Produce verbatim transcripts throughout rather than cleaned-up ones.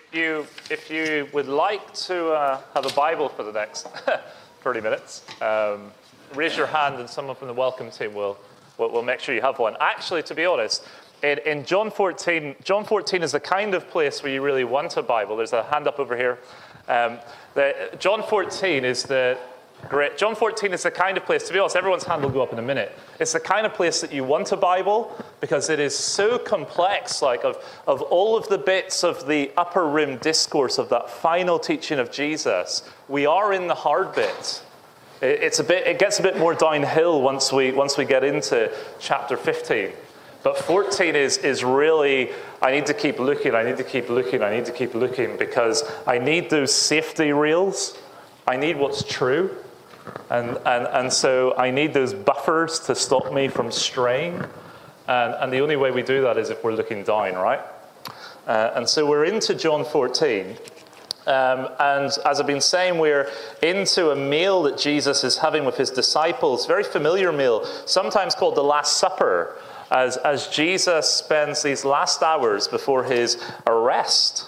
you, if you would like to uh, have a Bible for the next thirty minutes, um, raise your hand and someone from the welcome team will, will, will make sure you have one. Actually, to be honest, in, in John fourteen, John fourteen is the kind of place where you really want a Bible. There's a hand up over here. Um, the, John fourteen is the Great. John fourteen is the kind of place, to be honest, everyone's hand will go up in a minute. It's the kind of place that you want a Bible because it is so complex, like of, of all of the bits of the upper room discourse of that final teaching of Jesus. We are in the hard bit. It, it's a bit, it gets a bit more downhill once we, once we get into chapter fifteen. But fourteen is, is really, I need to keep looking, I need to keep looking, I need to keep looking because I need those safety rails. I need what's true. And, and and so I need those buffers to stop me from straying. And, and the only way we do that is if we're looking down, right? Uh, and so we're into John fourteen. Um, and as I've been saying, we're into a meal that Jesus is having with his disciples, very familiar meal, sometimes called the Last Supper, as, as Jesus spends these last hours before his arrest.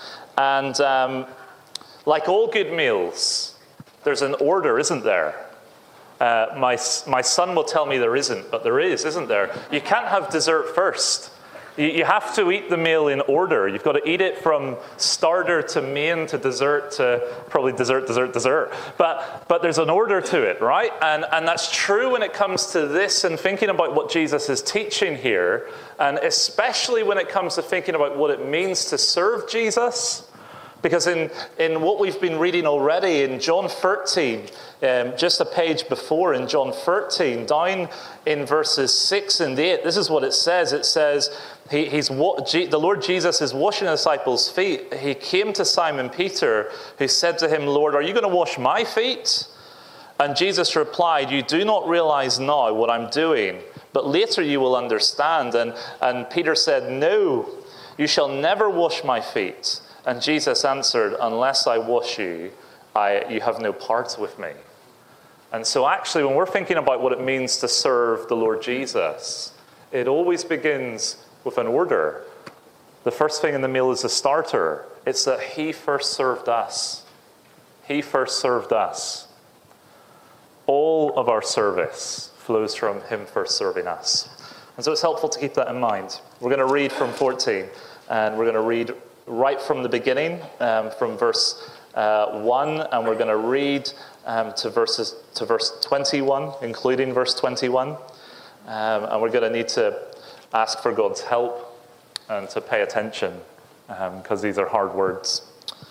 And um, like all good meals, there's an order, isn't there? Uh, my, my son will tell me there isn't, but there is, isn't there? You can't have dessert first. You, you have to eat the meal in order. You've got to eat it from starter to main to dessert to probably dessert, dessert, dessert. But, but there's an order to it, right? And, and that's true when it comes to this and thinking about what Jesus is teaching here, and especially when it comes to thinking about what it means to serve Jesus. Because in, in what we've been reading already in John thirteen, um, just a page before in John thirteen, down in verses six and eight, this is what it says. It says, he, he's the Lord Jesus is washing the disciples' feet. He came to Simon Peter, who said to him, "Lord, are you going to wash my feet?" And Jesus replied, "You do not realize now what I'm doing, but later you will understand." And, and Peter said, "No, you shall never wash my feet." And Jesus answered, "Unless I wash you, I, you have no part with me." And so actually, when we're thinking about what it means to serve the Lord Jesus, it always begins with an order. The first thing in the meal is a starter. It's that he first served us. He first served us. All of our service flows from him first serving us. And so it's helpful to keep that in mind. We're going to read from fourteen, and we're going to read right from the beginning, um, from verse uh, one, and we're going to read um, to verses to verse twenty-one, including verse twenty-one, um, and we're going to need to ask for God's help and to pay attention because um, these are hard words.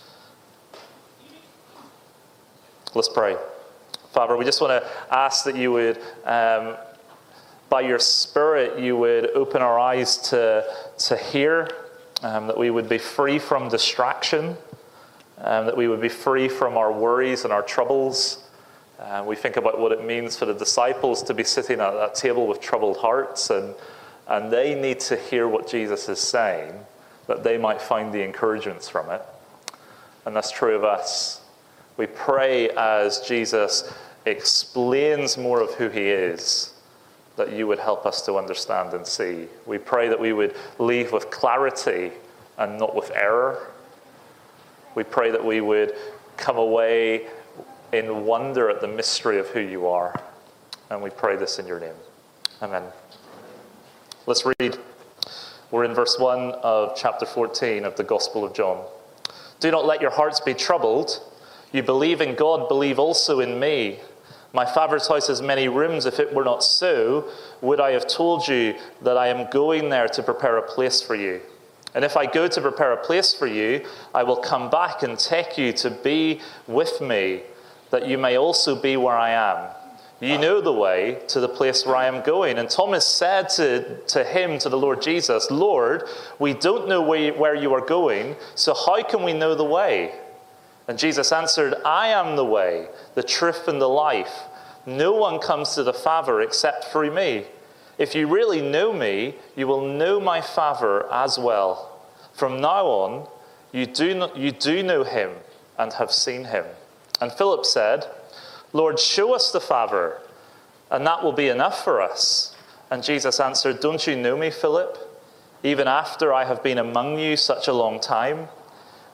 Let's pray. Father, we just want to ask that you would, um, by your Spirit, you would open our eyes to to hear. Um, that we would be free from distraction, um, that we would be free from our worries and our troubles. Uh, we think about what it means for the disciples to be sitting at that table with troubled hearts, and, and they need to hear what Jesus is saying, that they might find the encouragements from it. And that's true of us. We pray as Jesus explains more of who he is, that you would help us to understand and see. We pray that we would leave with clarity and not with error. We pray that we would come away in wonder at the mystery of who you are. And we pray this in your name. Amen. Let's read. We're in verse one of chapter fourteen of the Gospel of John. "Do not let your hearts be troubled. You believe in God, believe also in me. My Father's house has many rooms. If it were not so, would I have told you that I am going there to prepare a place for you? And if I go to prepare a place for you, I will come back and take you to be with me, that you may also be where I am. You know the way to the place where I am going." And Thomas said to, to him, to the Lord Jesus, "Lord, we don't know where you, where you are going, so how can we know the way?" And Jesus answered, "I am the way, the truth, and the life. No one comes to the Father except through me. If you really know me, you will know my Father as well. From now on, you do, not, you do know him and have seen him." And Philip said, "Lord, show us the Father, and that will be enough for us." And Jesus answered, "Don't you know me, Philip, even after I have been among you such a long time?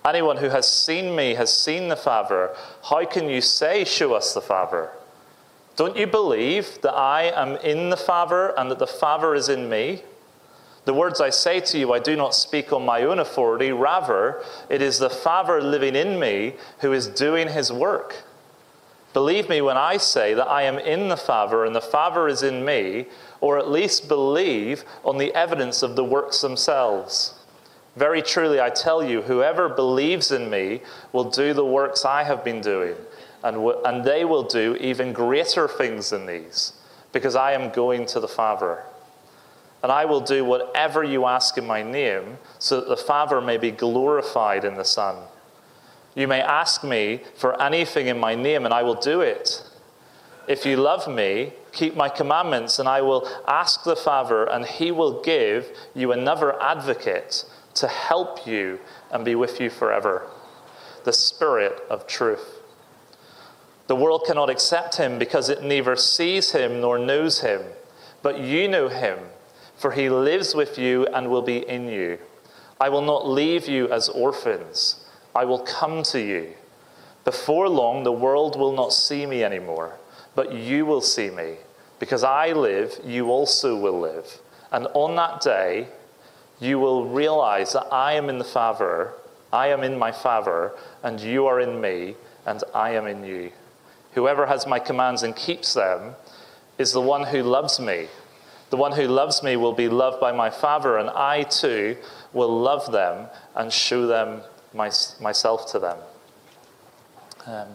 Anyone who has seen me has seen the Father. How can you say, show us the Father? Don't you believe that I am in the Father and that the Father is in me? The words I say to you, I do not speak on my own authority. Rather, it is the Father living in me who is doing his work. Believe me when I say that I am in the Father and the Father is in me, or at least believe on the evidence of the works themselves. Very truly, I tell you, whoever believes in me will do the works I have been doing, and, w- and they will do even greater things than these, because I am going to the Father. And I will do whatever you ask in my name, so that the Father may be glorified in the Son. You may ask me for anything in my name, and I will do it. If you love me, keep my commandments, and I will ask the Father, and he will give you another advocate to help you and be with you forever, the Spirit of truth. The world cannot accept him because it neither sees him nor knows him, but you know him, for he lives with you and will be in you. I will not leave you as orphans. I will come to you. Before long, the world will not see me anymore, but you will see me. Because I live, you also will live. And on that day, you will realize that I am in the Father, I am in my Father, and you are in me, and I am in you. Whoever has my commands and keeps them is the one who loves me. The one who loves me will be loved by my Father, and I too will love them and show them my, myself to them. Um,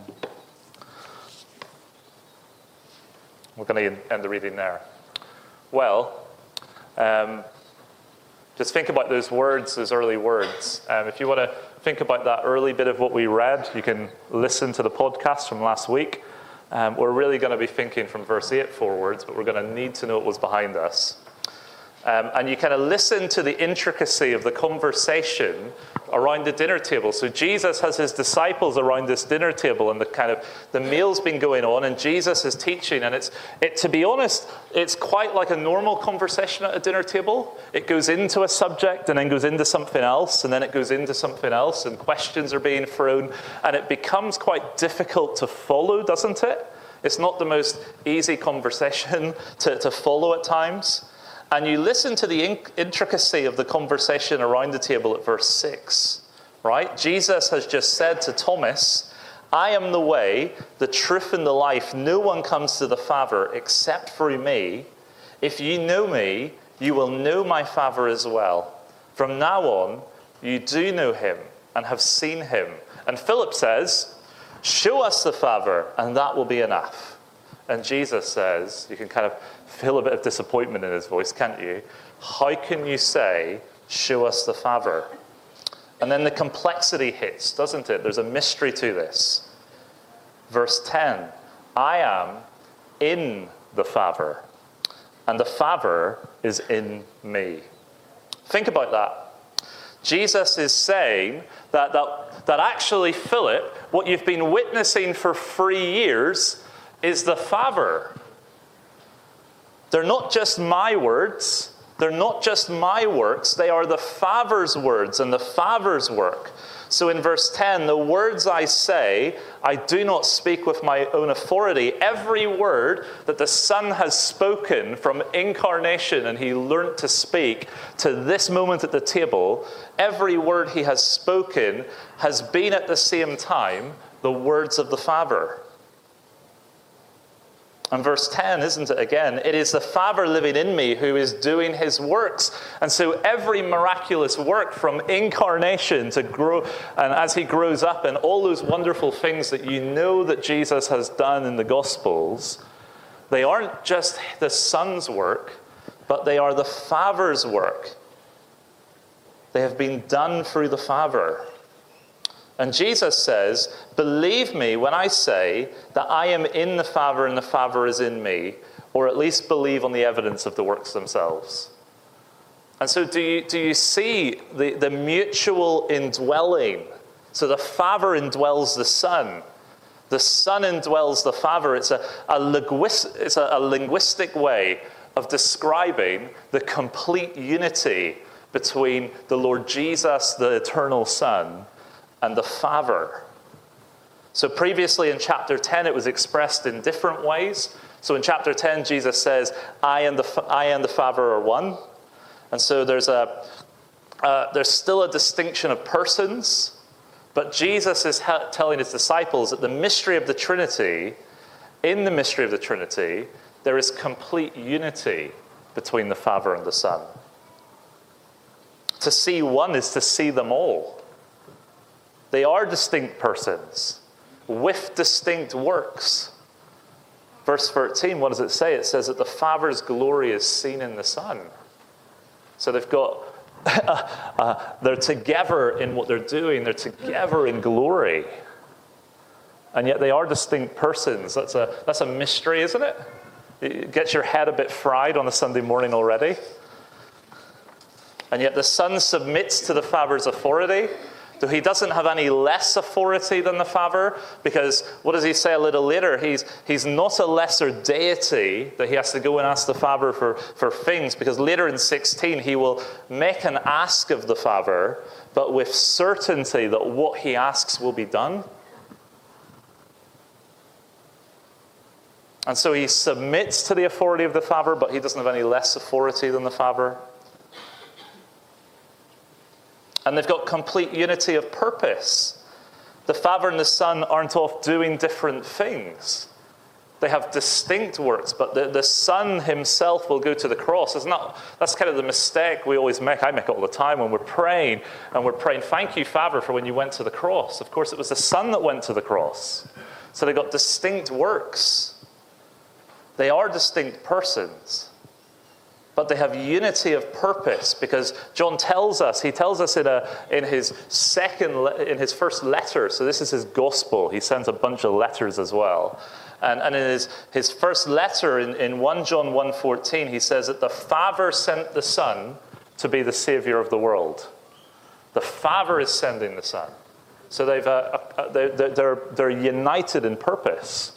we're going to end the reading there. Well, um, just think about those words, those early words. Um, if you want to think about that early bit of what we read, you can listen to the podcast from last week. Um, we're really going to be thinking from verse eight forwards, but we're going to need to know what was behind us. Um, and you kind of listen to the intricacy of the conversation around the dinner table. So Jesus has his disciples around this dinner table, and the kind of the meal's been going on, and Jesus is teaching. And it's it to be honest, it's quite like a normal conversation at a dinner table. It goes into a subject and then goes into something else, and then it goes into something else, and questions are being thrown, and it becomes quite difficult to follow, doesn't it? It's not the most easy conversation to, to follow at times. And you listen to the in- intricacy of the conversation around the table at verse six, right? Jesus has just said to Thomas, I am the way, the truth, and the life. No one comes to the Father except through me. If you know me, you will know my Father as well. From now on, you do know him and have seen him. And Philip says, show us the Father, and that will be enough. And Jesus says, you can kind of feel a bit of disappointment in his voice, can't you? How can you say, show us the Father? And then the complexity hits, doesn't it? There's a mystery to this. Verse ten, I am in the Father, and the Father is in me. Think about that. Jesus is saying that, that, that actually, Philip, what you've been witnessing for three years is the Father. They're not just my words. They're not just my works. They are the Father's words and the Father's work. So in verse ten, the words I say, I do not speak with my own authority. Every word that the Son has spoken from incarnation and he learnt to speak to this moment at the table, every word he has spoken has been at the same time the words of the Father. And verse ten, isn't it again? It is the Father living in me who is doing his works. And so every miraculous work from incarnation to grow, and as he grows up, and all those wonderful things that you know that Jesus has done in the Gospels, they aren't just the Son's work, but they are the Father's work. They have been done through the Father. And Jesus says, believe me when I say that I am in the Father and the Father is in me, or at least believe on the evidence of the works themselves. And so do you, do you see the, the mutual indwelling? So the Father indwells the Son. The Son indwells the Father. It's a, a, linguist, it's a, a linguistic way of describing the complete unity between the Lord Jesus, the eternal Son, and the Father. So previously in chapter ten, it was expressed in different ways. So in chapter ten, Jesus says, I and the, I and the Father are one. And so there's a uh, there's still a distinction of persons, but Jesus is ha- telling his disciples that the mystery of the Trinity, in the mystery of the Trinity, there is complete unity between the Father and the Son. To see one is to see them all. They are distinct persons with distinct works. Verse thirteen, what does it say? It says that the Father's glory is seen in the Son. So they've got, uh, they're together in what they're doing. They're together in glory. And yet they are distinct persons. That's a, that's a mystery, isn't it? It gets your head a bit fried on a Sunday morning already. And yet the Son submits to the Father's authority. So he doesn't have any less authority than the Father, because what does he say a little later? He's, he's not a lesser deity that he has to go and ask the Father for, for things, because later in sixteen he will make an ask of the Father, but with certainty that what he asks will be done. And so he submits to the authority of the Father, but he doesn't have any less authority than the Father. And they've got complete unity of purpose. The Father and the Son aren't off doing different things. They have distinct works, but the, the Son himself will go to the cross. Isn't that, that's kind of the mistake we always make. I make it all the time when we're praying, and we're praying, thank you, Father, for when you went to the cross. Of course, it was the Son that went to the cross. So they got distinct works. They are distinct persons. But they have unity of purpose, because John tells us, he tells us in a in his second in his first letter, so this is his gospel. He sends a bunch of letters as well. And, and in his, his first letter in, in First John one fourteen, he says that the Father sent the Son to be the Savior of the world. The Father is sending the Son. So they've uh, uh, they're, they're, they're united in purpose.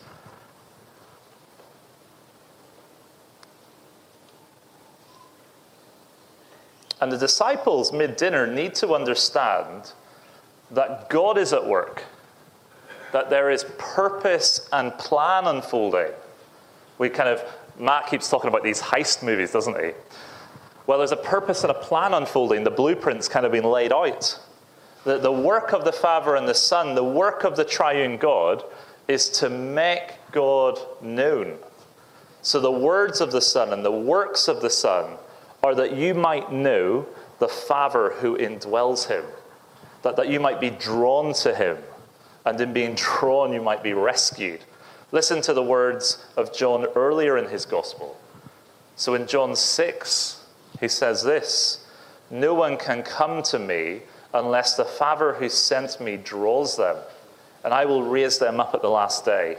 And the disciples, mid-dinner, need to understand that God is at work, that there is purpose and plan unfolding. We kind of, Matt keeps talking about these heist movies, doesn't he? Well, there's a purpose and a plan unfolding. The blueprint's kind of been laid out. The, the work of the Father and the Son, the work of the triune God, is to make God known. So the words of the Son and the works of the Son are that you might know the Father who indwells him, that, that you might be drawn to him, and in being drawn you might be rescued. Listen to the words of John earlier in his gospel. So in John six, he says this, no one can come to me unless the Father who sent me draws them, and I will raise them up at the last day.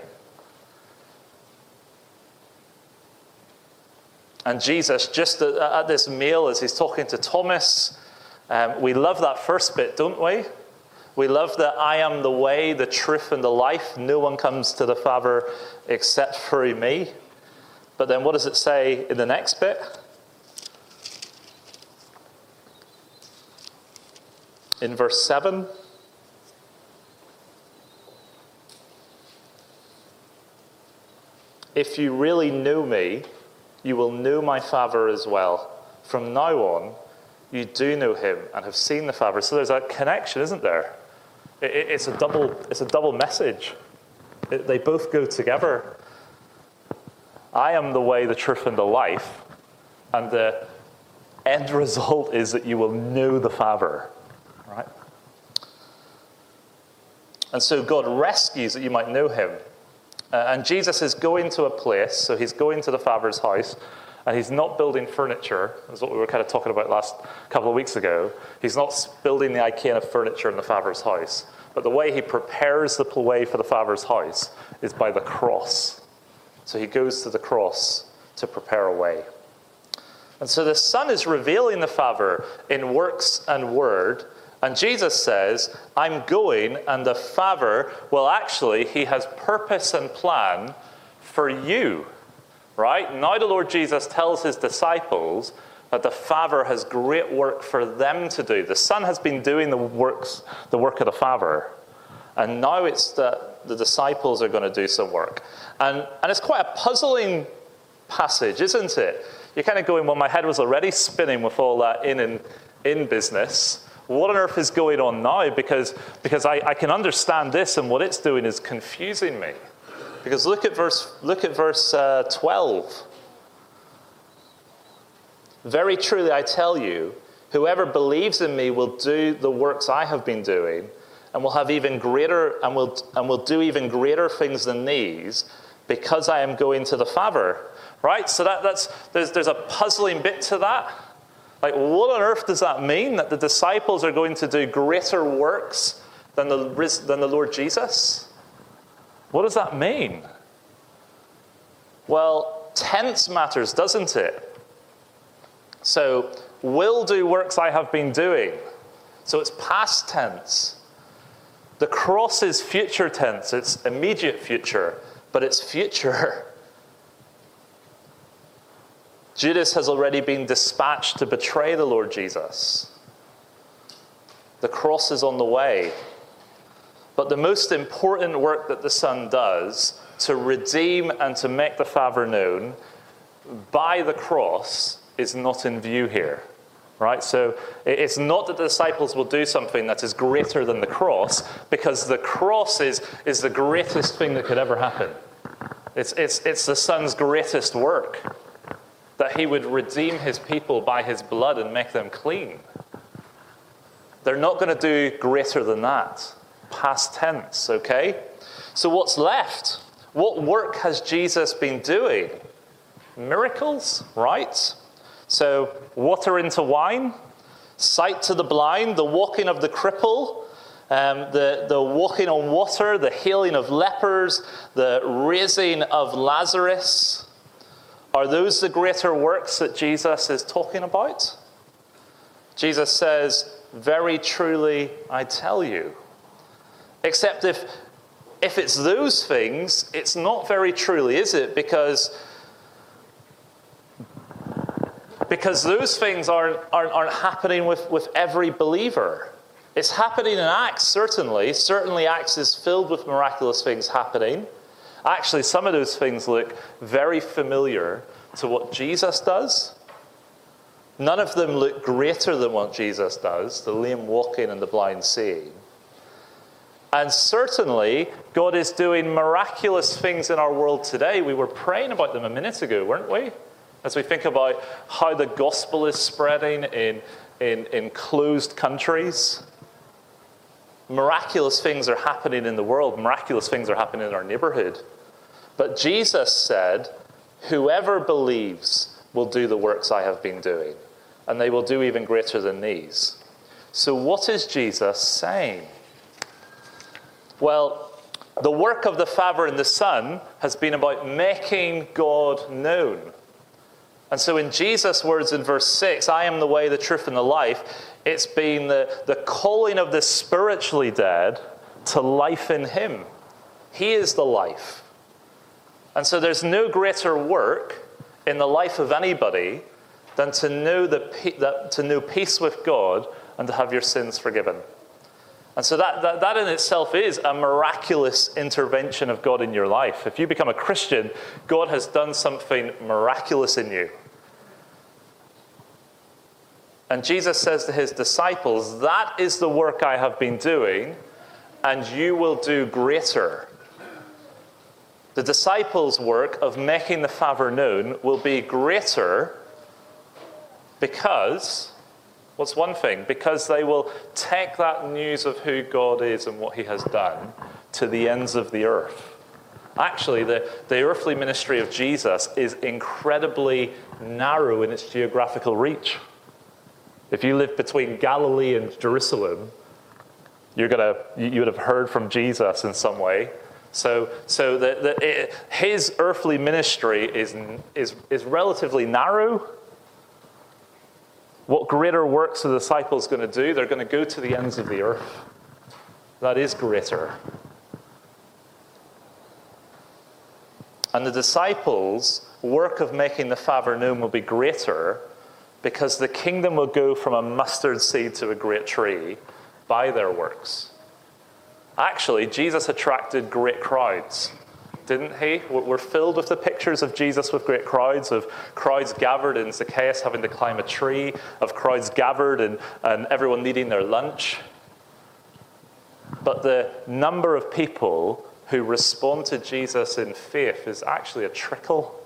And Jesus, just at, at this meal, as he's talking to Thomas, um, we love that first bit, don't we? We love that I am the way, the truth, and the life. No one comes to the Father except through me. But then what does it say in the next bit? In verse seven. If you really know me, you will know my Father as well. From now on, you do know him and have seen the Father. So there's a connection, isn't there? It, it, it's a double, it's a double message. It, they both go together. I am the way, the truth, and the life. And the end result is that you will know the Father. Right? And so God rescues that you might know him. Uh, and Jesus is going to a place, so he's going to the Father's house, and he's not building furniture. That's what we were kind of talking about last couple of weeks ago. He's not building the IKEA of furniture in the Father's house. But the way he prepares the way for the Father's house is by the cross. So he goes to the cross to prepare a way. And so the Son is revealing the Father in works and word. And Jesus says, I'm going, and the Father, well, actually, he has purpose and plan for you. Right? Now the Lord Jesus tells his disciples that the Father has great work for them to do. The Son has been doing the works, the work of the Father, and now it's that the disciples are going to do some work. And, and it's quite a puzzling passage, isn't it? You're kind of going, well, my head was already spinning with all that in and in business. What on earth is going on now? Because, because I, I can understand this, and what it's doing is confusing me. Because look at verse, look at verse uh, twelve. Very truly I tell you, whoever believes in me will do the works I have been doing, and will have even greater, and will and will do even greater things than these, because I am going to the Father. Right? So that, that's there's there's a puzzling bit to that. Like, what on earth does that mean? That the disciples are going to do greater works than the than the Lord Jesus? What does that mean? Well, tense matters, doesn't it? So, will do works I have been doing. So it's past tense. The cross is future tense. It's immediate future, but it's future. Judas has already been dispatched to betray the Lord Jesus. The cross is on the way. But the most important work that the Son does to redeem and to make the Father known by the cross is not in view here, right? So it's not that the disciples will do something that is greater than the cross, because the cross is, is the greatest thing that could ever happen. It's, it's, it's the Son's greatest work, that he would redeem his people by his blood and make them clean. They're not going to do greater than that. Past tense, okay? So what's left? What work has Jesus been doing? Miracles, right? So, water into wine, sight to the blind, the walking of the cripple, um, the, the walking on water, the healing of lepers, the raising of Lazarus. Are those the greater works that Jesus is talking about? Jesus says, very truly, I tell you. Except if, if it's those things, it's not very truly, is it? Because Because those things aren't, aren't, aren't happening with, with every believer. It's happening in Acts, certainly. Certainly Acts is filled with miraculous things happening. Actually, some of those things look very familiar to what Jesus does. None of them look greater than what Jesus does, the lame walking and the blind seeing. And certainly, God is doing miraculous things in our world today. We were praying about them a minute ago, weren't we? As we think about how the gospel is spreading in, in, in closed countries. Miraculous things are happening in the world. Miraculous things are happening in our neighborhood. But Jesus said, whoever believes will do the works I have been doing, and they will do even greater than these. So what is Jesus saying? Well, the work of the Father and the Son has been about making God known. And so in Jesus' words in verse six, I am the way, the truth, and the life, it's been the, the calling of the spiritually dead to life in him. He is the life. And so there's no greater work in the life of anybody than to know, the, that, to know peace with God and to have your sins forgiven. And so that, that, that in itself is a miraculous intervention of God in your life. If you become a Christian, God has done something miraculous in you. And Jesus says to his disciples, that is the work I have been doing, and you will do greater. The disciples' work of making the Father known will be greater because... What's one thing? Because they will take that news of who God is and what he has done to the ends of the earth. Actually, the, the earthly ministry of Jesus is incredibly narrow in its geographical reach. If you live between Galilee and Jerusalem, you're gonna, you would have heard from Jesus in some way. So, so the, the, it, his earthly ministry is, is, is relatively narrow. What greater works are the disciples going to do? They're going to go to the ends of the earth. That is greater. And the disciples' work of making the Father known will be greater because the kingdom will go from a mustard seed to a great tree by their works. Actually, Jesus attracted great crowds, didn't he? We're filled with the pictures of Jesus with great crowds, of crowds gathered in Zacchaeus having to climb a tree, of crowds gathered and, and everyone needing their lunch. But the number of people who respond to Jesus in faith is actually a trickle.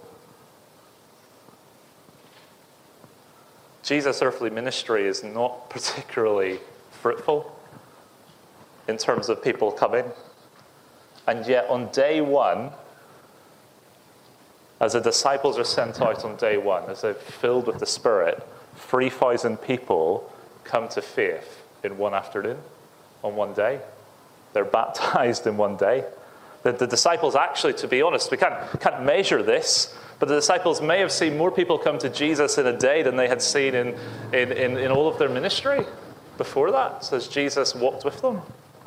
Jesus' earthly ministry is not particularly fruitful in terms of people coming. And yet on day one, as the disciples are sent out on day one, as they're filled with the Spirit, three thousand people come to faith in one afternoon, on one day. They're baptized in one day. The, the disciples actually, to be honest, we can't, can't measure this, but the disciples may have seen more people come to Jesus in a day than they had seen in, in, in, in all of their ministry before that, as Jesus walked with them.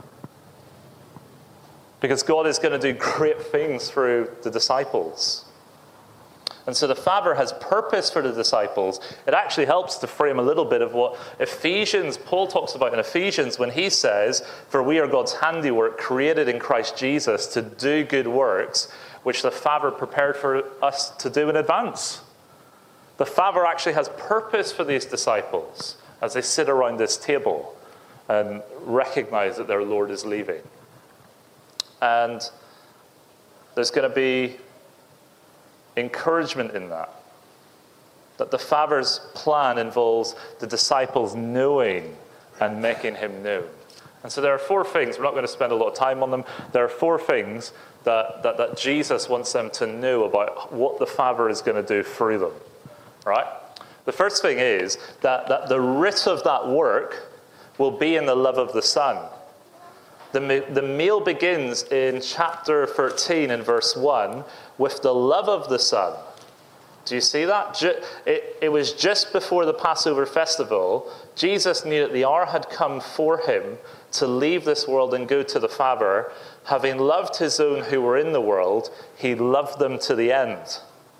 Because God is going to do great things through the disciples. And so the Father has purpose for the disciples. It actually helps to frame a little bit of what Ephesians, Paul talks about in Ephesians when he says, "For we are God's handiwork, created in Christ Jesus to do good works, which the Father prepared for us to do in advance." The Father actually has purpose for these disciples as they sit around this table and recognize that their Lord is leaving. And there's going to be encouragement in that. That the Father's plan involves the disciples knowing and making him known. And so there are four things. We're not going to spend a lot of time on them. There are four things that, that, that Jesus wants them to know about what the Father is going to do through them. Right? The first thing is that, that the root of that work will be in the love of the Son. The, the meal begins in chapter thirteen in verse one with the love of the Son. Do you see that? It, it was just before the Passover festival. Jesus knew that the hour had come for him to leave this world and go to the Father. Having loved his own who were in the world, he loved them to the end.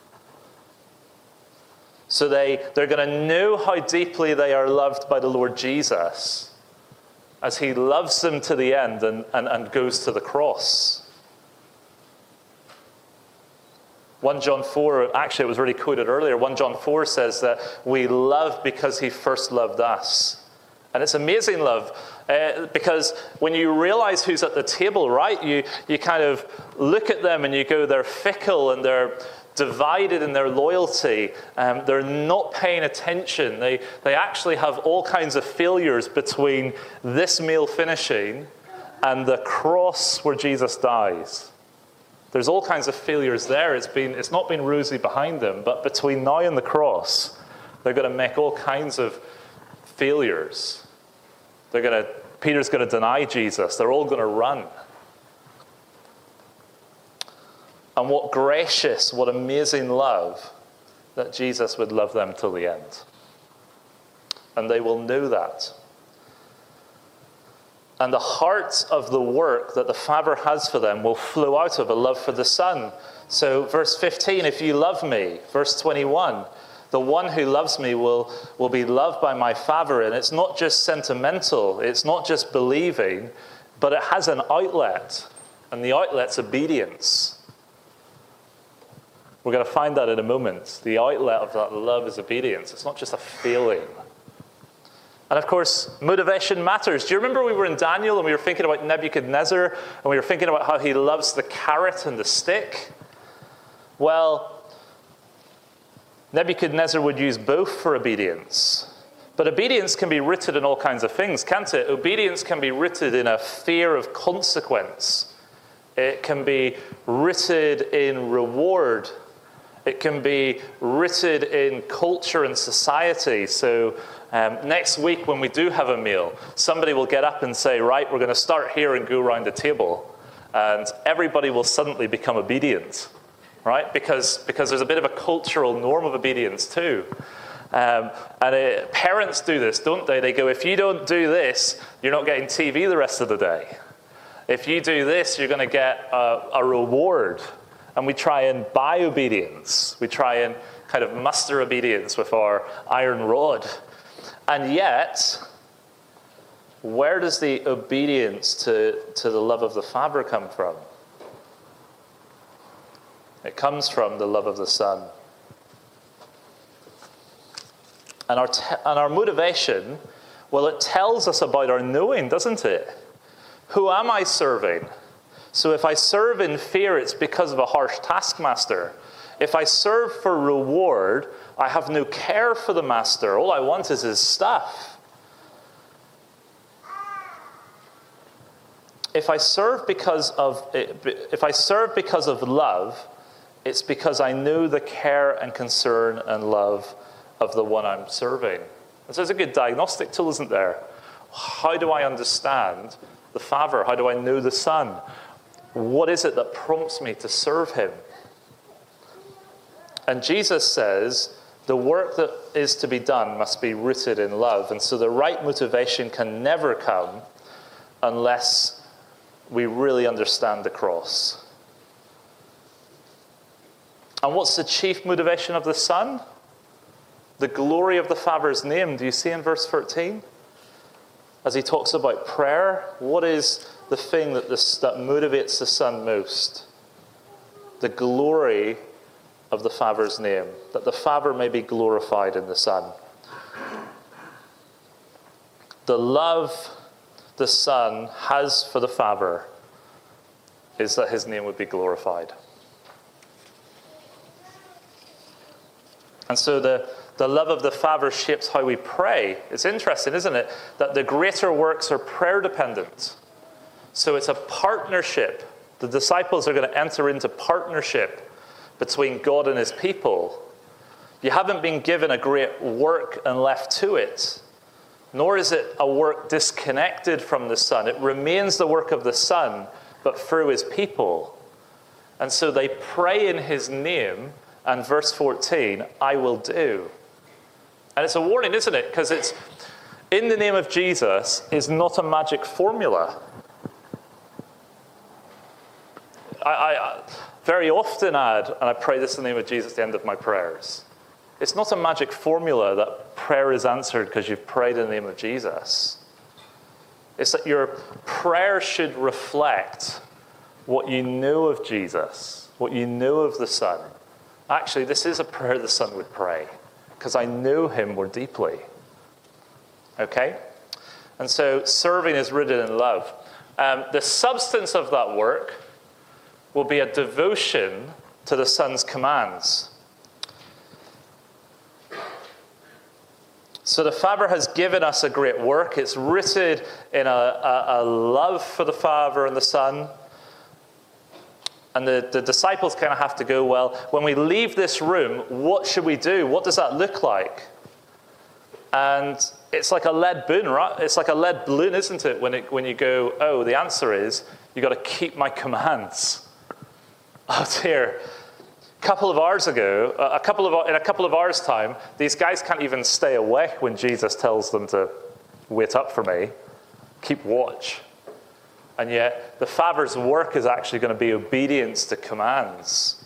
So they, they're going to know how deeply they are loved by the Lord Jesus as he loves them to the end and, and, and goes to the cross. First John four, actually it was already quoted earlier, First John four says that we love because he first loved us. And it's amazing love, uh, because when you realize who's at the table, right, you, you kind of look at them and you go, they're fickle and they're divided in their loyalty. Um, they're not paying attention. They, they actually have all kinds of failures between this meal finishing and the cross where Jesus dies. There's all kinds of failures there. It's been, it's not been rosy behind them, but between now and the cross, they're going to make all kinds of failures. They're going to, Peter's going to deny Jesus. They're all going to run. And what gracious, what amazing love that Jesus would love them till the end. And they will know that. And the heart of the work that the Father has for them will flow out of a love for the Son. So verse fifteen, if you love me, verse twenty-one, the one who loves me will, will be loved by my Father. And it's not just sentimental, it's not just believing, but it has an outlet. And the outlet's obedience. We're going to find that in a moment. The outlet of that love is obedience. It's not just a feeling. And of course, motivation matters. Do you remember we were in Daniel and we were thinking about Nebuchadnezzar and we were thinking about how he loves the carrot and the stick? Well, Nebuchadnezzar would use both for obedience. But obedience can be rooted in all kinds of things, can't it? Obedience can be rooted in a fear of consequence. It can be rooted in reward. It can be rooted in culture and society. So um, next week when we do have a meal, somebody will get up and say, right, we're going to start here and go around the table. And everybody will suddenly become obedient, right? Because, because there's a bit of a cultural norm of obedience too. Um, and it, parents do this, don't they? They go, if you don't do this, you're not getting T V the rest of the day. If you do this, you're going to get a, a reward. And we try and buy obedience. We try and kind of muster obedience with our iron rod. And yet, where does the obedience to, to the love of the Father come from? It comes from the love of the Son. And our, te- and our motivation, well, it tells us about our knowing, doesn't it? Who am I serving? So if I serve in fear, it's because of a harsh taskmaster. If I serve for reward, I have no care for the master. All I want is his stuff. If I serve because of if I serve because of love, it's because I know the care and concern and love of the one I'm serving. And so it's a good diagnostic tool, isn't there? How do I understand the Father? How do I know the Son? What is it that prompts me to serve him? And Jesus says the work that is to be done must be rooted in love. And so the right motivation can never come unless we really understand the cross. And what's the chief motivation of the Son? The glory of the Father's name. Do you see in verse thirteen? As he talks about prayer, what is the thing that, this, that motivates the Son most? The glory of the Father's name, that the Father may be glorified in the Son. The love the Son has for the Father is that his name would be glorified. And so the, the love of the Father shapes how we pray. It's interesting, isn't it, that the greater works are prayer dependent. So it's a partnership. The disciples are going to enter into partnership between God and his people. You haven't been given a great work and left to it, nor is it a work disconnected from the Son. It remains the work of the Son, but through his people. And so they pray in his name, and verse fourteen, I will do. And it's a warning, isn't it? Because it's, in the name of Jesus is not a magic formula. I, I very often add, and I pray this in the name of Jesus at the end of my prayers. It's not a magic formula that prayer is answered because you've prayed in the name of Jesus. It's that your prayer should reflect what you know of Jesus, what you know of the Son. Actually, this is a prayer the Son would pray because I know him more deeply. Okay? And so serving is rooted in love. Um, the substance of that work will be a devotion to the Son's commands. So the Father has given us a great work. It's rooted in a, a, a love for the Father and the Son. And the, the disciples kind of have to go, well, when we leave this room, what should we do? What does that look like? And it's like a lead balloon, right? It's like a lead balloon, isn't it? When it, when you go, oh, the answer is, you've got to keep my commands. Oh dear. A couple of hours ago, a couple of in a couple of hours' time, these guys can't even stay awake when Jesus tells them to wait up for me, keep watch. And yet, the Father's work is actually going to be obedience to commands.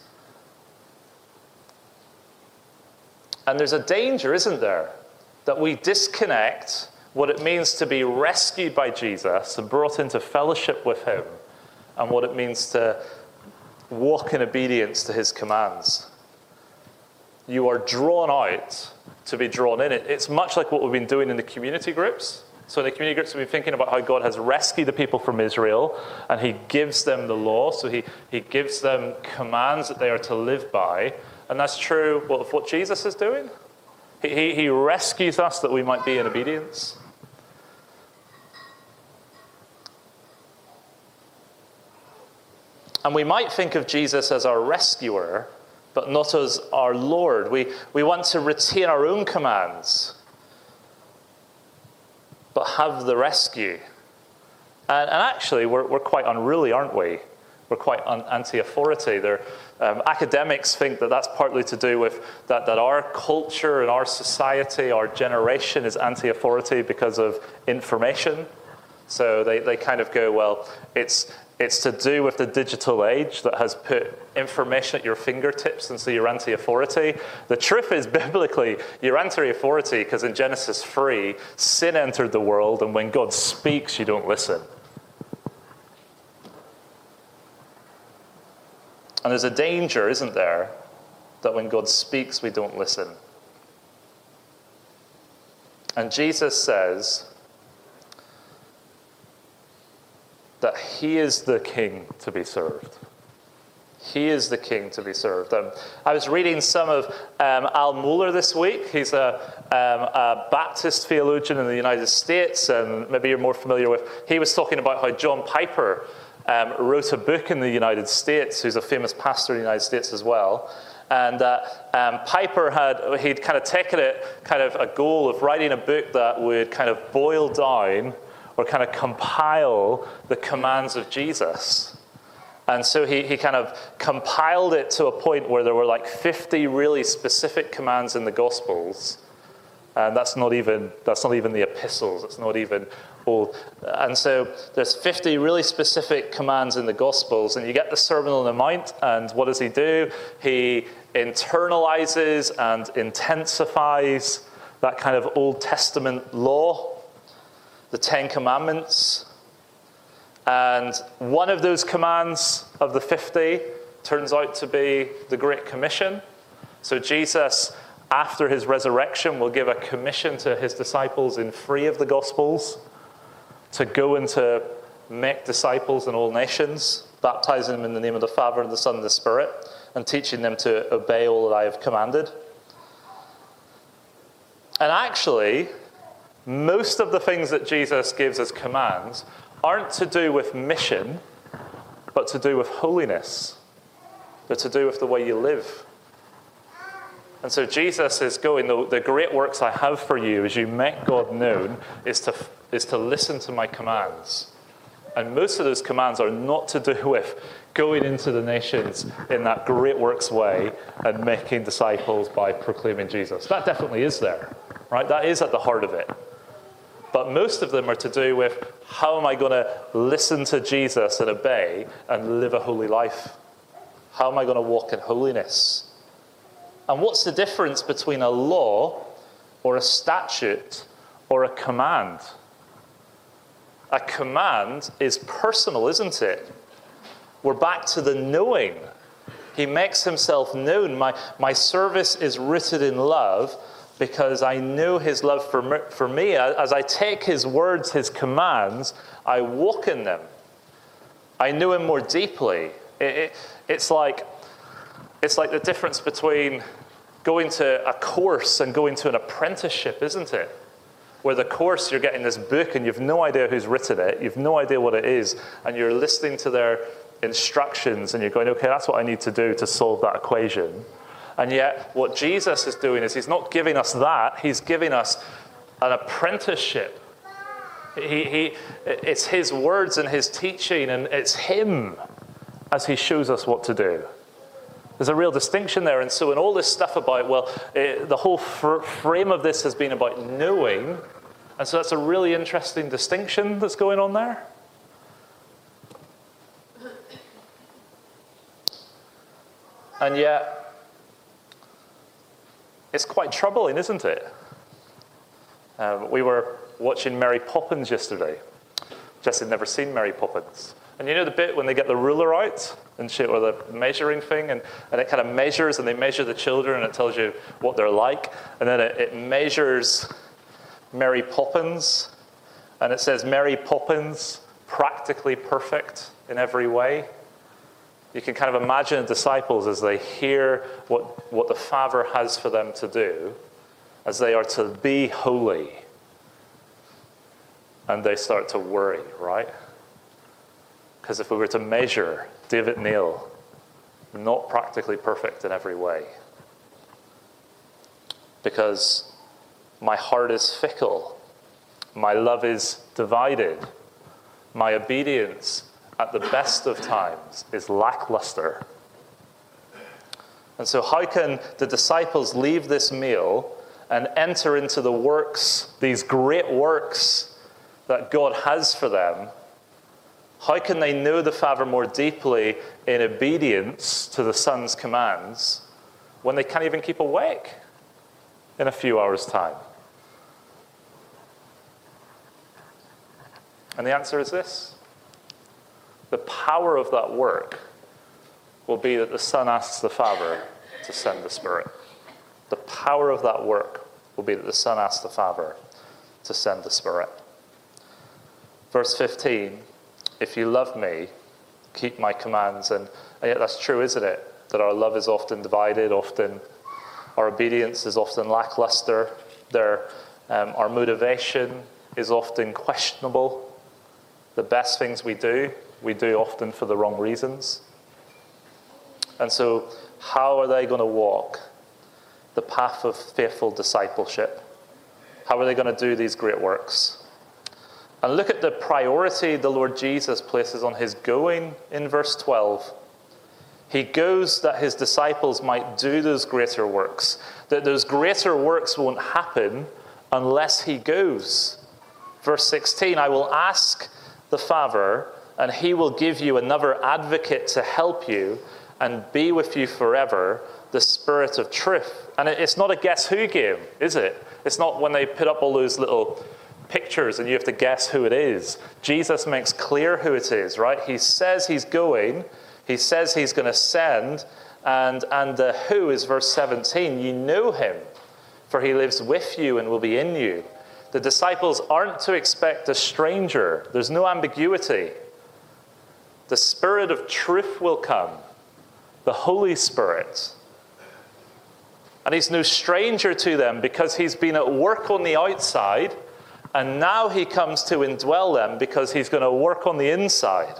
And there's a danger, isn't there, that we disconnect what it means to be rescued by Jesus and brought into fellowship with him and what it means to walk in obedience to his commands. You are drawn out to be drawn in. It, it's much like what we've been doing in the community groups. So in the community groups, we've been thinking about how God has rescued the people from Israel, and he gives them the law. So he, he gives them commands that they are to live by. And that's true of what Jesus is doing. He, he, he rescues us that we might be in obedience. And we might think of Jesus as our rescuer, but not as our Lord. We, we want to retain our own commands, but have the rescue. And, and actually, we're, we're quite unruly, aren't we? We're quite un, anti-authority. There, um, academics think that that's partly to do with that, that our culture and our society, our generation is anti-authority because of information. So they, they kind of go, well, it's It's to do with the digital age that has put information at your fingertips, and so you're anti-authority. The truth is, biblically, you're anti-authority because in Genesis three, sin entered the world, and when God speaks, you don't listen. And there's a danger, isn't there, that when God speaks, we don't listen. And Jesus says that he is the king to be served. He is the king to be served. Um, I was reading some of um, Al Mohler this week. He's a, um, a Baptist theologian in the United States, and maybe you're more familiar with. He was talking about how John Piper um, wrote a book in the United States, who's a famous pastor in the United States as well. And uh, um, Piper had, he'd kind of taken it, kind of a goal of writing a book that would kind of boil down or kind of compile the commands of Jesus. And so he, he kind of compiled it to a point where there were like fifty really specific commands in the Gospels. And that's not even, that's not even the epistles. It's not even all. And so there's fifty really specific commands in the Gospels, and you get the Sermon on the Mount, and what does he do? He internalizes and intensifies that kind of Old Testament law, the Ten Commandments. And one of those commands of the fifty turns out to be the Great Commission. So Jesus, after his resurrection, will give a commission to his disciples in three of the Gospels to go and to make disciples in all nations, baptizing them in the name of the Father, and the Son, and the Spirit, and teaching them to obey all that I have commanded. And actually, most of the things that Jesus gives as commands aren't to do with mission, but to do with holiness. They're to do with the way you live. And so Jesus is going, the, the great works I have for you as you make God known is to, is to listen to my commands. And most of those commands are not to do with going into the nations in that great works way and making disciples by proclaiming Jesus. That definitely is there, right? That is at the heart of it. But most of them are to do with how am I going to listen to Jesus and obey and live a holy life? How am I going to walk in holiness? And what's the difference between a law or a statute or a command? A command is personal, isn't it? We're back to the knowing. He makes himself known. My, my service is rooted in love because I know his love for me, for me. As I take his words, his commands, I walk in them. I know him more deeply. It, it, it's like it's like the difference between going to a course and going to an apprenticeship, isn't it? Where the course, you're getting this book and you've no idea who's written it, you've no idea what it is, and you're listening to their instructions and you're going, okay, that's what I need to do to solve that equation. And yet, what Jesus is doing is he's not giving us that, he's giving us an apprenticeship. He, he, it's his words and his teaching, and it's him as he shows us what to do. There's a real distinction there. And so in all this stuff about, well, it, the whole fr- frame of this has been about knowing. And so that's a really interesting distinction that's going on there. And yet, it's quite troubling, isn't it? Um, we were watching Mary Poppins yesterday. Jess had never seen Mary Poppins. And you know the bit when they get the ruler out and shit, or the measuring thing, and, and it kind of measures, and they measure the children, and it tells you what they're like. And then it, it measures Mary Poppins, and it says, Mary Poppins, practically perfect in every way. You can kind of imagine the disciples as they hear what, what the Father has for them to do, as they are to be holy. And they start to worry, right? Because if we were to measure David Neal, not practically perfect in every way. Because my heart is fickle. My love is divided. My obedience at the best of times is lackluster. And so how can the disciples leave this meal and enter into the works, these great works that God has for them, How can they know the Father more deeply in obedience to the Son's commands when they can't even keep awake in a few hours' time? And the answer is this. The power of that work will be that the Son asks the Father to send the Spirit. The power of that work will be that the Son asks the Father to send the Spirit. Verse fifteen, if you love me, keep my commands. And, and yet that's true, isn't it? That our love is often divided, often our obedience is often lackluster. There, um, our motivation is often questionable. The best things we do, we do often for the wrong reasons. And so, how are they going to walk the path of faithful discipleship? How are they going to do these great works? And look at the priority the Lord Jesus places on his going in verse twelve. He goes that his disciples might do those greater works. That those greater works won't happen unless he goes. Verse sixteen, I will ask the Father, and he will give you another advocate to help you and be with you forever, the Spirit of truth. And it's not a guess who game, is it? It's not when they put up all those little pictures and you have to guess who it is. Jesus makes clear who it is, right? He says he's going, he says he's going to send, and, and the who is verse seventeen. You know him, for he lives with you and will be in you. The disciples aren't to expect a stranger. There's no ambiguity. The Spirit of truth will come, the Holy Spirit. And he's no stranger to them because he's been at work on the outside, and now he comes to indwell them because he's going to work on the inside.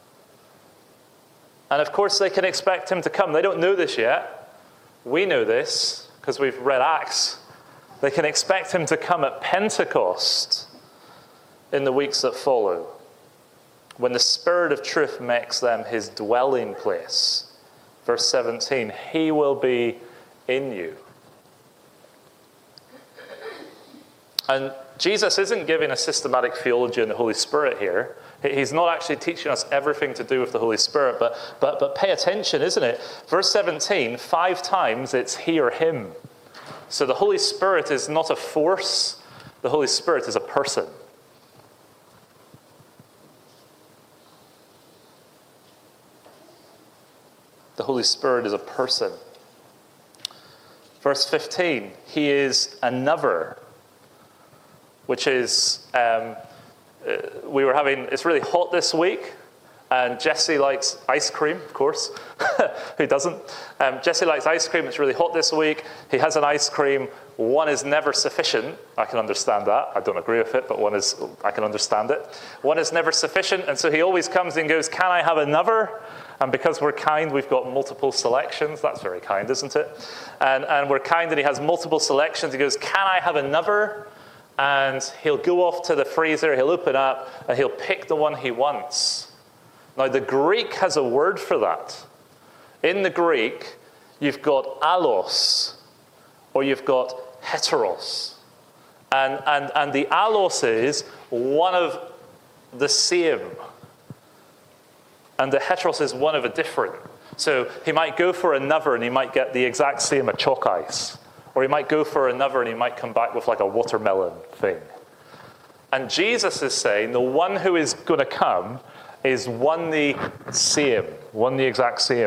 And of course they can expect him to come. They don't know this yet. We know this because we've read Acts. They can expect him to come at Pentecost in the weeks that follow, when the Spirit of truth makes them his dwelling place. Verse seventeen, he will be in you. And Jesus isn't giving a systematic theology on the Holy Spirit here. He's not actually teaching us everything to do with the Holy Spirit, but, but, but pay attention, isn't it? Verse seventeen, five times it's he or him. So the Holy Spirit is not a force. The Holy Spirit is a person. The Holy Spirit is a person. Verse fifteen, he is another, which is, um, uh, we were having, it's really hot this week, and Jesse likes ice cream, of course. Who doesn't? Um, Jesse likes ice cream. It's really hot this week. He has an ice cream. One is never sufficient. I can understand that. I don't agree with it, but one is, I can understand it. One is never sufficient, and so he always comes and goes, can I have another? And because we're kind, we've got multiple selections. That's very kind, isn't it? And, and we're kind, and he has multiple selections. He goes, can I have another? And he'll go off to the freezer, he'll open up, and he'll pick the one he wants. Now, the Greek has a word for that. In the Greek, you've got allos, or you've got heteros. And, and, and the allos is one of the same. And the heteros is one of a different. So he might go for another and he might get the exact same a chalk ice. Or he might go for another and he might come back with like a watermelon thing. And Jesus is saying the one who is going to come is one the same, one the exact same.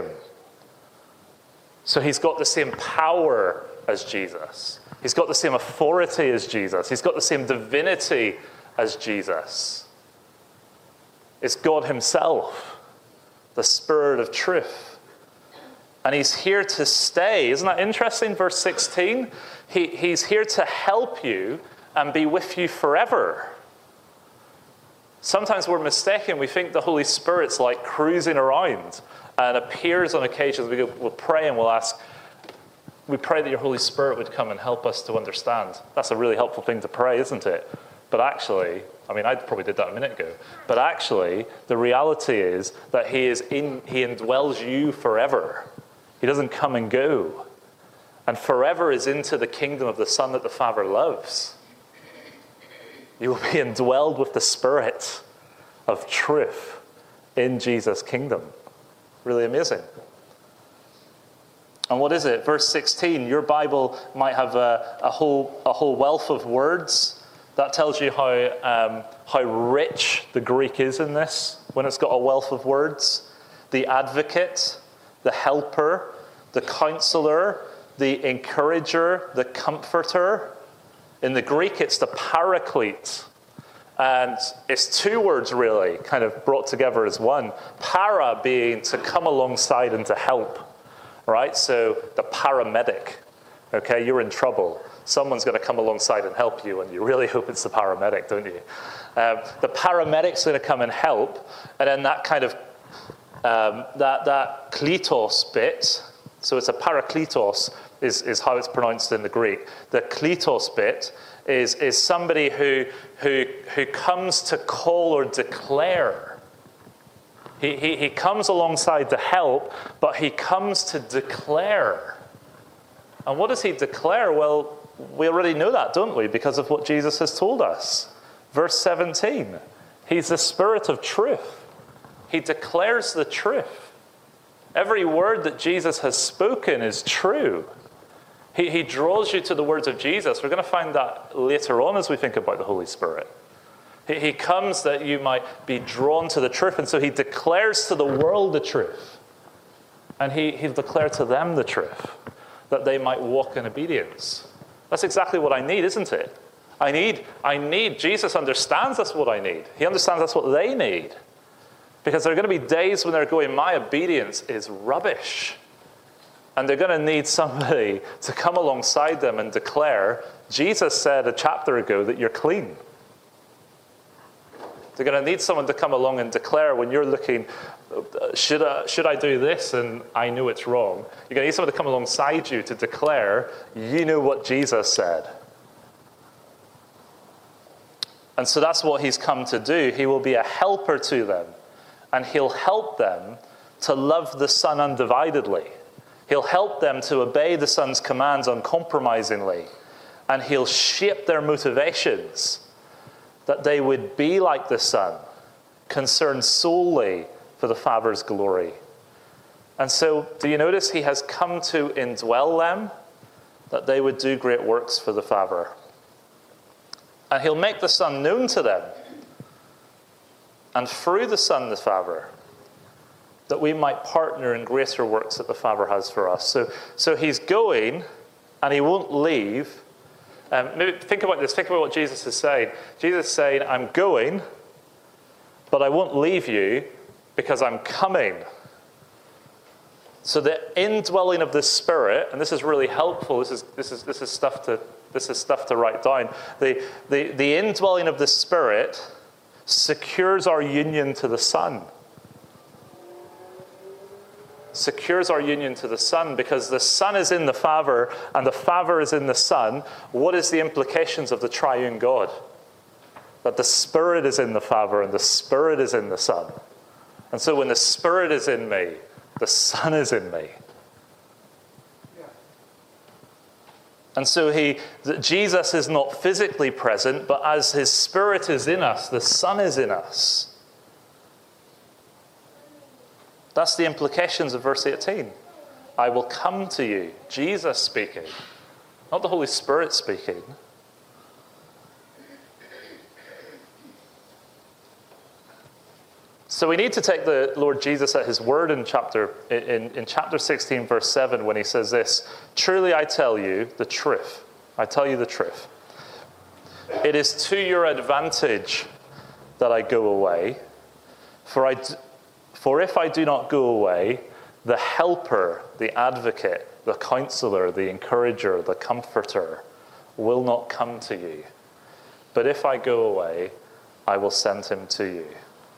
So he's got the same power as Jesus. He's got the same authority as Jesus. He's got the same divinity as Jesus. It's God himself, the Spirit of truth. And he's here to stay. Isn't that interesting? Verse sixteen. He, he's here to help you and be with you forever. Sometimes we're mistaken. We think the Holy Spirit's like cruising around and appears on occasions. We go, we'll pray and we'll ask, we pray that your Holy Spirit would come and help us to understand. That's a really helpful thing to pray, isn't it? But actually, I mean, I probably did that a minute ago. But actually, the reality is that he is in, he indwells you forever. He doesn't come and go. And forever is into the kingdom of the Son that the Father loves. You will be indwelled with the Spirit of truth in Jesus' kingdom. Really amazing. And what is it? Verse sixteen, your Bible might have a, a, whole, a whole wealth of words. That tells you how, um, how rich the Greek is in this, when it's got a wealth of words. The advocate, the helper, the counselor, the encourager, the comforter. In the Greek, it's the paraclete. And it's two words, really, kind of brought together as one. Para being to come alongside and to help. Right? So the paramedic. Okay, you're in trouble. Someone's going to come alongside and help you, and you really hope it's the paramedic, don't you? Um, the paramedic's going to come and help, and then that kind of, um, that, that kletos bit, so it's a parakletos, is, is how it's pronounced in the Greek. The kletos bit is, is somebody who, who, who comes to call or declare. He, he, he comes alongside to help, but he comes to declare. And what does he declare? Well, we already know that, don't we? Because of what Jesus has told us. Verse seventeen, he's the Spirit of truth. He declares the truth. Every word that Jesus has spoken is true. He, he draws you to the words of Jesus. We're going to find that later on as we think about the Holy Spirit. He, he comes that you might be drawn to the truth. And so he declares to the world the truth. And he, he'll declare to them the truth, that they might walk in obedience. That's exactly what I need, isn't it? I need, I need, Jesus understands that's what I need. He understands that's what they need. Because there are going to be days when they're going, my obedience is rubbish. And they're going to need somebody to come alongside them and declare, Jesus said a chapter ago that you're clean. They're going to need someone to come along and declare when you're looking, should I, should I do this? And I know it's wrong. You're going to need someone to come alongside you to declare, you know what Jesus said. And so that's what he's come to do. He will be a helper to them. And he'll help them to love the Son undividedly. He'll help them to obey the Son's commands uncompromisingly. And he'll shape their motivations that they would be like the Son, concerned solely for the Father's glory. And so, do you notice he has come to indwell them, that they would do great works for the Father. And he'll make the Son known to them, and through the Son, the Father, that we might partner in greater works that the Father has for us. So, so he's going, and he won't leave. Um, maybe think about this. Think about what Jesus is saying. Jesus is saying, I'm going, but I won't leave you because I'm coming. So the indwelling of the Spirit, and this is really helpful. This is this is this is stuff to this is stuff to write down. The the the indwelling of the Spirit secures our union to the Son. Secures our union to the Son, because the Son is in the Father and the Father is in the Son. What is the implications of the triune God? That the Spirit is in the Father and the Spirit is in the Son. And so when the Spirit is in me, the Son is in me. Yeah. And so he, Jesus is not physically present, but as his Spirit is in us, the Son is in us. That's the implications of verse eighteen. I will come to you. Jesus speaking. Not the Holy Spirit speaking. So we need to take the Lord Jesus at his word in chapter, in, in chapter sixteen, verse seven, when he says this, truly I tell you the truth. I tell you the truth. It is to your advantage that I go away, for I... For if I do not go away, the helper, the advocate, the counselor, the encourager, the comforter will not come to you. But if I go away, I will send him to you.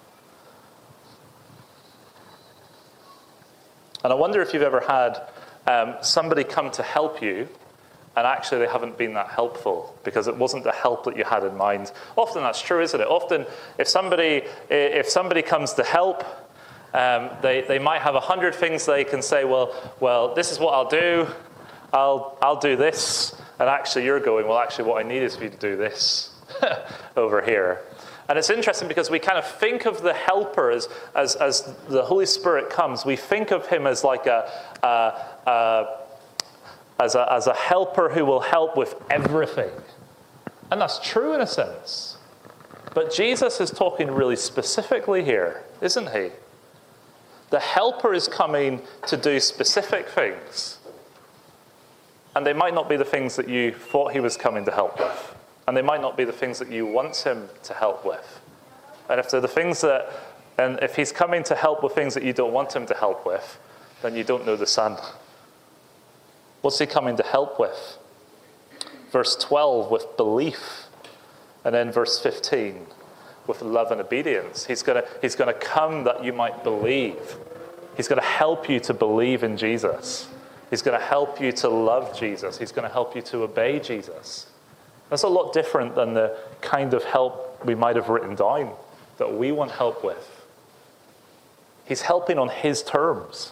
And I wonder if you've ever had um, somebody come to help you, and actually they haven't been that helpful because it wasn't the help that you had in mind. Often that's true, isn't it? Often if somebody, if somebody comes to help, Um, they, they might have a hundred things they can say, well, well, this is what I'll do. I'll, I'll do this. And actually you're going, well, actually what I need is for you to do this over here. And it's interesting because we kind of think of the helper as, as, as the Holy Spirit comes. We think of him as like a, a, a, as a, as a helper who will help with everything. And that's true in a sense. But Jesus is talking really specifically here, isn't he? The helper is coming to do specific things. And they might not be the things that you thought he was coming to help with. And they might not be the things that you want him to help with. And if they're the things that, and if he's coming to help with things that you don't want him to help with, then you don't know the Son. What's he coming to help with? Verse twelve, with belief. And then verse fifteen, with love and obedience. He's going to, he's going to come that you might believe. He's going to help you to believe in Jesus. He's going to help you to love Jesus. He's going to help you to obey Jesus. That's a lot different than the kind of help we might have written down that we want help with. He's helping on his terms.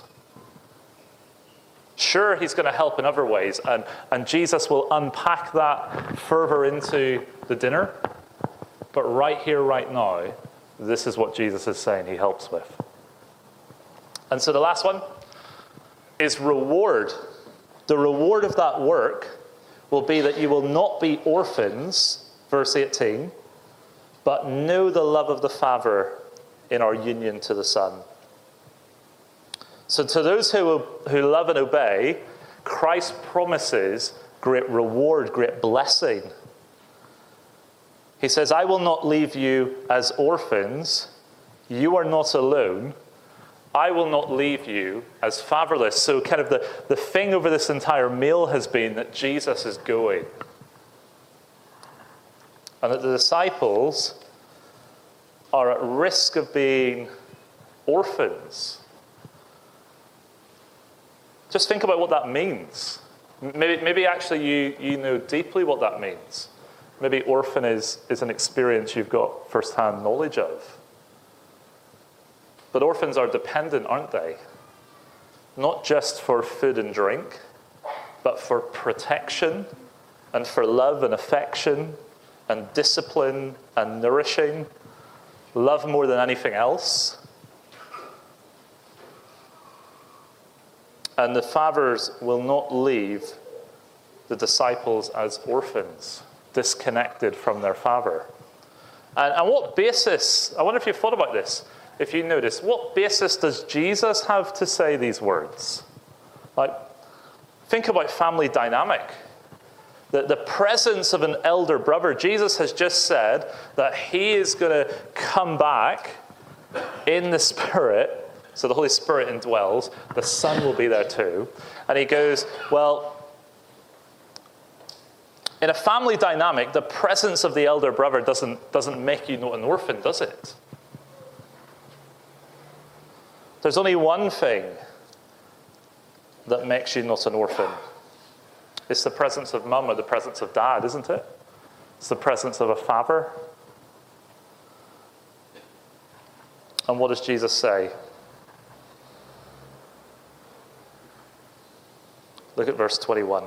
Sure, he's going to help in other ways, and, and Jesus will unpack that further into the dinner. But right here, right now, this is what Jesus is saying he helps with. And so the last one is reward. The reward of that work will be that you will not be orphans, verse eighteen, but know the love of the Father in our union to the Son. So to those who, who love and obey, Christ promises great reward, great blessing. He says, I will not leave you as orphans. You are not alone. I will not leave you as fatherless. So kind of the, the thing over this entire meal has been that Jesus is going. And that the disciples are at risk of being orphans. Just think about what that means. Maybe, maybe actually you, you know deeply what that means. Maybe orphan is, is an experience you've got first-hand knowledge of. But orphans are dependent, aren't they? Not just for food and drink, but for protection and for love and affection and discipline and nourishing. Love more than anything else. And the fathers will not leave the disciples as orphans, disconnected from their father. And, and what basis, I wonder if you've thought about this, if you notice, what basis does Jesus have to say these words? Like, think about family dynamic. The, the presence of an elder brother. Jesus has just said that he is going to come back in the Spirit. So the Holy Spirit indwells. The Son will be there too. And he goes, well, in a family dynamic, the presence of the elder brother doesn't, doesn't make you not an orphan, does it? There's only one thing that makes you not an orphan. It's the presence of mum or the presence of dad, isn't it? It's the presence of a father. And what does Jesus say? Look at verse twenty-one.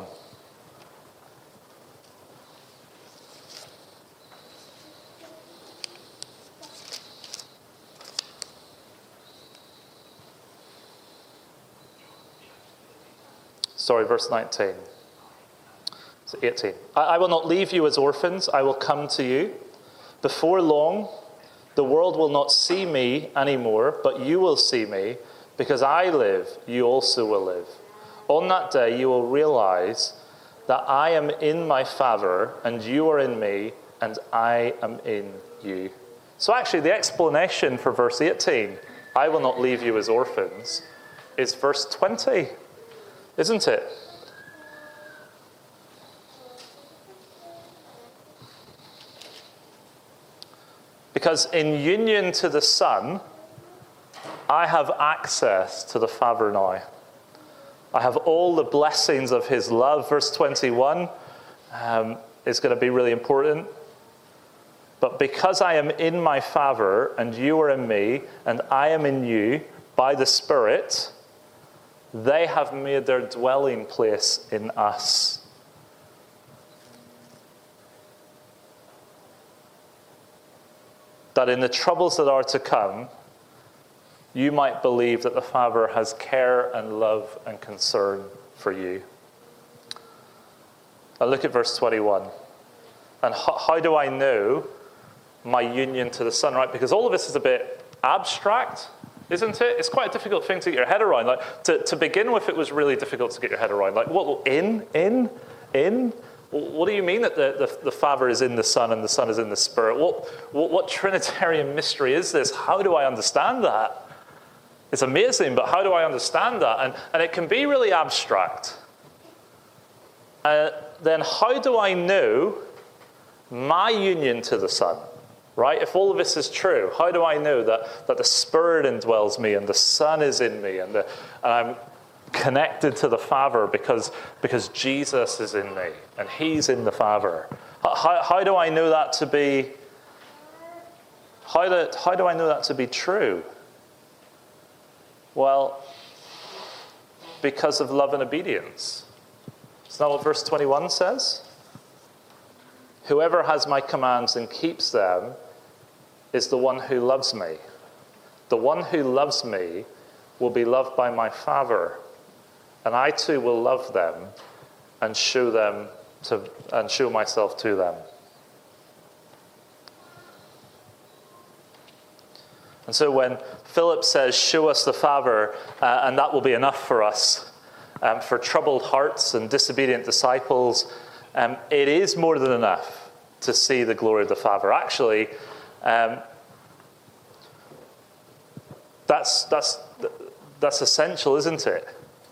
Sorry, verse nineteen. So eighteen. I, I will not leave you as orphans. I will come to you. Before long, the world will not see me anymore, but you will see me. Because I live, you also will live. On that day, you will realize that I am in my Father, and you are in me, and I am in you. So actually, the explanation for verse eighteen, I will not leave you as orphans, is verse twenty. Isn't it? Because in union to the Son, I have access to the Father now. I have all the blessings of his love. Verse twenty-one um, is going to be really important. But because I am in my Father, and you are in me, and I am in you, by the Spirit, they have made their dwelling place in us. that in the troubles that are to come, you might believe that the Father has care and love and concern for you. And look at verse twenty-one. And how, how do I know my union to the Son, right? Because all of this is a bit abstract, isn't it? It's quite a difficult thing to get your head around. Like to, to begin with, it was really difficult to get your head around. Like, what, in, in, in? What do you mean that the, the, the Father is in the Son and the Son is in the Spirit? What, what, what Trinitarian mystery is this? How do I understand that? It's amazing, but how do I understand that? And, and it can be really abstract. Uh, then how do I know my union to the Son? Right? If all of this is true, how do I know that, that the Spirit indwells me and the Son is in me and, the, and I'm connected to the Father because, because Jesus is in me and he's in the Father? How, how do I know that to be, how do, how do I know that to be true? Well, because of love and obedience. Isn't that what verse twenty-one says? Whoever has my commands and keeps them is the one who loves me. The one who loves me will be loved by my Father, and I too will love them and show them to, and show myself to them. And so when Philip says, show us the Father, uh, and that will be enough for us, um, for troubled hearts and disobedient disciples, um, it is more than enough to see the glory of the Father. Actually, um, that's, that's, that's essential, isn't it?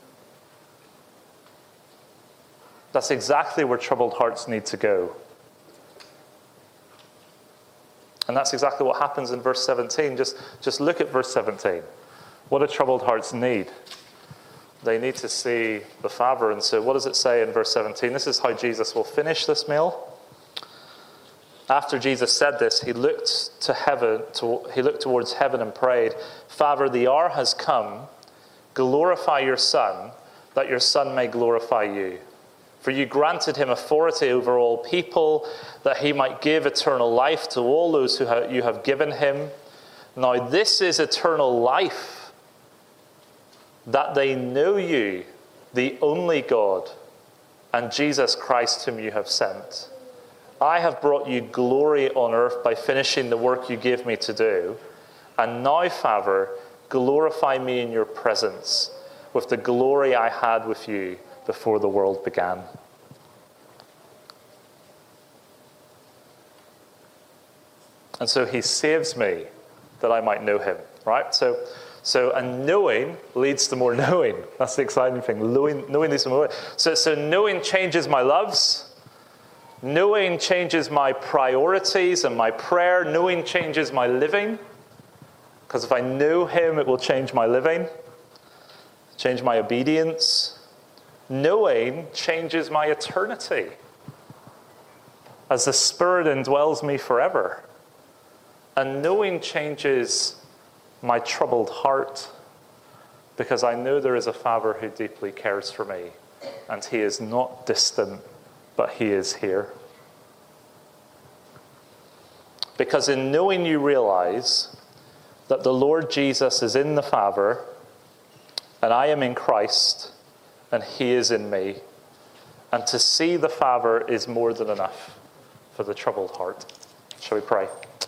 That's exactly where troubled hearts need to go. And that's exactly what happens in verse seventeen. Just, just look at verse seventeen. What do troubled hearts need? They need to see the Father. And so what does it say in verse seventeen? This is how Jesus will finish this meal. After Jesus said this, he looked to heaven, to, he looked towards heaven and prayed, Father, the hour has come. Glorify your Son, that your Son may glorify you. For you granted him authority over all people, that he might give eternal life to all those who ha- you have given him. Now this is eternal life, that they know you, the only God, and Jesus Christ whom you have sent. I have brought you glory on earth by finishing the work you gave me to do. And now, Father, glorify me in your presence with the glory I had with you before the world began. And so he saves me that I might know him, right? So, so and knowing leads to more knowing. That's the exciting thing. Knowing, knowing leads to more. So, so knowing changes my loves. Knowing changes my priorities and my prayer. Knowing changes my living. Because if I know him, it will change my living. Change my obedience. Knowing changes my eternity. As the Spirit indwells me forever. And knowing changes my troubled heart. Because I know there is a Father who deeply cares for me. And he is not distant, but he is here. Because in knowing you realize that the Lord Jesus is in the Father, and I am in Christ, and he is in me. And to see the Father is more than enough for the troubled heart. Shall we pray?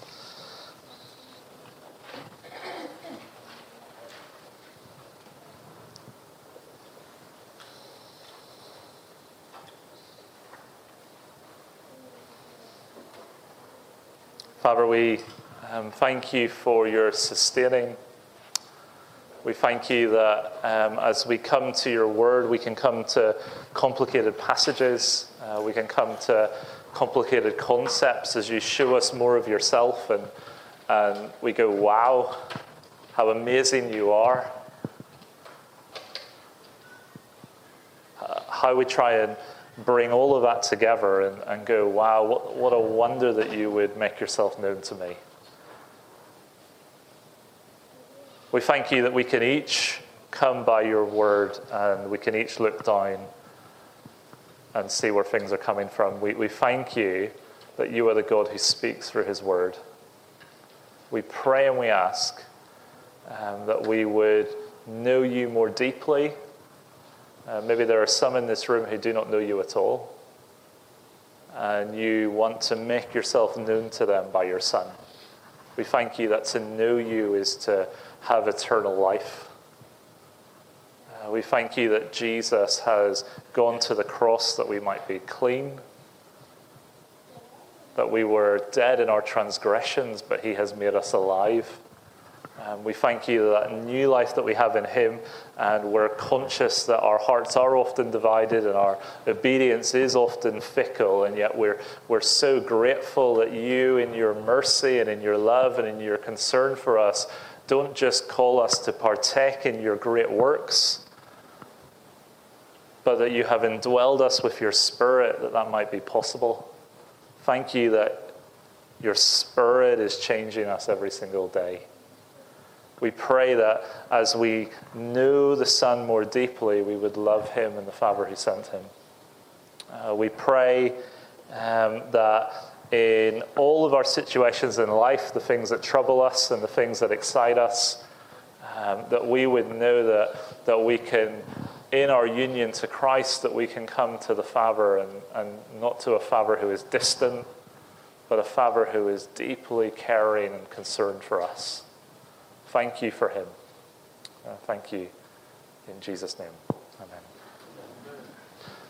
Father, we um, thank you for your sustaining. We thank you that um, as we come to your word, we can come to complicated passages. Uh, we can come to complicated concepts as you show us more of yourself. And, and we go, wow, how amazing you are. Uh, how we try and bring all of that together and, and go, wow, what, what a wonder that you would make yourself known to me. We thank you that we can each come by your word and we can each look down and see where things are coming from. We, we thank you that you are the God who speaks through his word. We pray and we ask um, that we would know you more deeply. Uh, maybe there are some in this room who do not know you at all, and you want to make yourself known to them by your Son. We thank you that to know you is to have eternal life. Uh, we thank you that Jesus has gone to the cross that we might be clean, that we were dead in our transgressions, but he has made us alive. Um, we thank you that new life that we have in him, and we're conscious that our hearts are often divided and our obedience is often fickle, and yet we're, we're so grateful that you, in your mercy and in your love and in your concern for us, don't just call us to partake in your great works, but that you have indwelled us with your Spirit that that might be possible. Thank you that your Spirit is changing us every single day. We pray that as we know the Son more deeply, we would love him and the Father who sent him. Uh, we pray um, that in all of our situations in life, the things that trouble us and the things that excite us, um, that we would know that, that we can, in our union to Christ, that we can come to the Father, and, and not to a Father who is distant, but a Father who is deeply caring and concerned for us. Thank you for him. Uh, thank you. In Jesus' name, amen.